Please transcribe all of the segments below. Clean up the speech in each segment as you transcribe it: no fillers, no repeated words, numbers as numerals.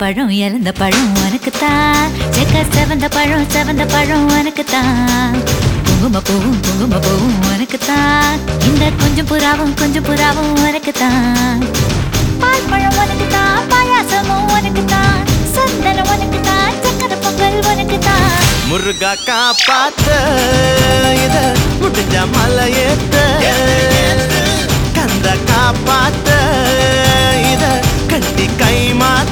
பழம் இறந்த பழம் உனக்குத்தான். செக்க செவந்த பழம் உனக்குத்தான். குங்கும பூவும் உனக்குத்தான். இந்த கொஞ்சம் புறாவும் உனக்குத்தான். பால் பழம் உனக்குத்தான். பாயாசமும் உனக்குத்தான். சந்தனம் உனக்குத்தான். சக்கரை பொங்கல் உனக்குத்தான். முருகா காப்பாத்த இத முடிஞ்ச மலையேத்த கந்த காப்பாத்த இத கட்டி கை மாத்த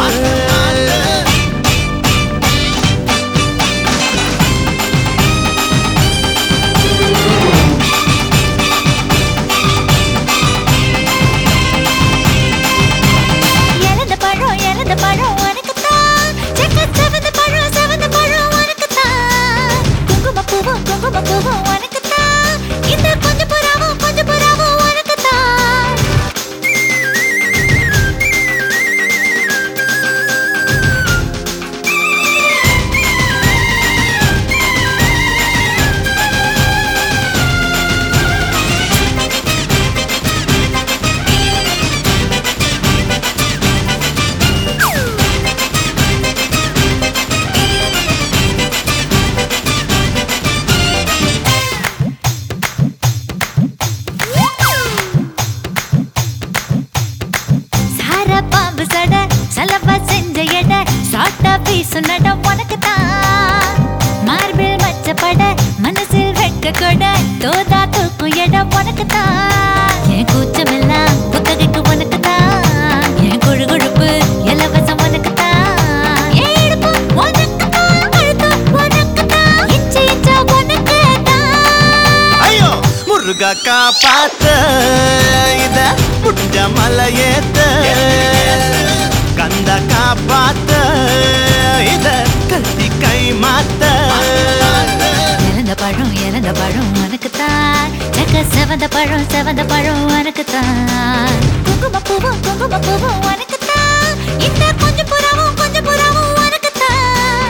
இறந்த பழம் உனக்குத்தான். செக்க செவந்த பழம் உனக்குத்தான். குங்கும பூவும் உனக்குத்தான். இந்த கொஞ்சம் புறாவும் உனக்குத்தான். பாம்பு சட சலவா செஞ்ச எட சாட்டா பீசு நட உனக்குத்தான். மார்பில் மச்சப்பட மனசில் வெட்க கொட தோதா தூக்கு எட உனக்குத்தான். என் கூச்சமெல்லாம் புத்தகைக்கு உனக்குத்தான். என் கொழுப்பு இலவசம் உனக்குத்தான். என் இடுப்பு உனக்குத்தான். கழுத்து உனக்குத்தான். இச்சா உனக்குத்தான். ஐயோ முருகா காப்பாத்த இத முடிஞ்ச மலையேத்த கந்த காப்பாத்த இத கட்டி கை மாத்த இறந்த பழம் உனக்குத்தான். செக்க செவந்த பழம் உனக்குத்தான். குங்கும பூவும் உனக்குத்தான். இந்த கொஞ்சம் புறாவும் உனக்குத்தான்.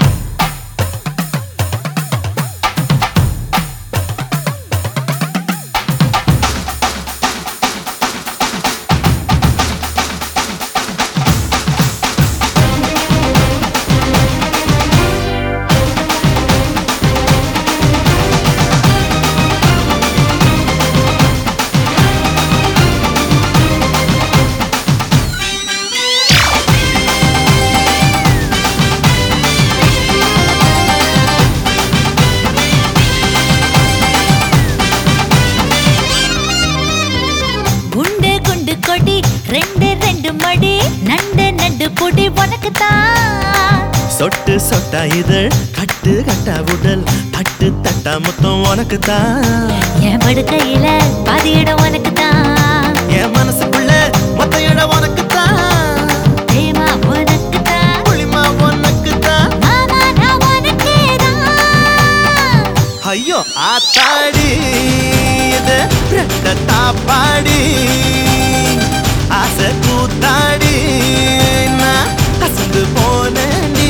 கொடி ரெண்டு மடி நண்டு பொடி உனக்குத்தான். சொட்டு சொட்டா இதழ் கட்டு கட்டா உடல் தட்டு தட்டா முத்தம் உனக்குத்தான். என் படுக்கையில பாதி இடம் உனக்குத்தான். என் மனசுக்குள்ள மொத்த இடம் உனக்குத்தான். தேமா உனக்குத்தான். புளிமா உனக்குத்தான். மாமா நான் உனக்கேதான். ஐயோ ஆத்தாடி இது ரெட்ட தாப்பாடி ஆசை கூத்தாடி நான் அசந்து போனேன்.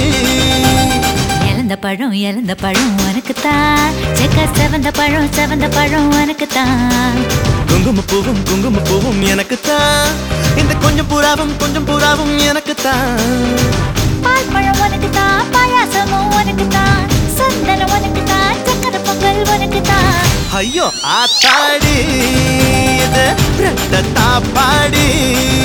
இறந்த பழம் உனக்குத்தான். செக்க செவந்த பழம் உனக்குத்தான். குங்கும பூவும் எனக்குத்தான். இந்த கொஞ்சம் புறாவும் எனக்குத்தான். பால் பழம் உனக்குத்தான். பாயாசமும் உனக்குத்தான். சந்தனம் உனக்குத்தான். சக்கரை பொங்கல் உனக்குத்தான். ஐயோ ஆத்தாடி இது ரெட்ட தாப்பாடி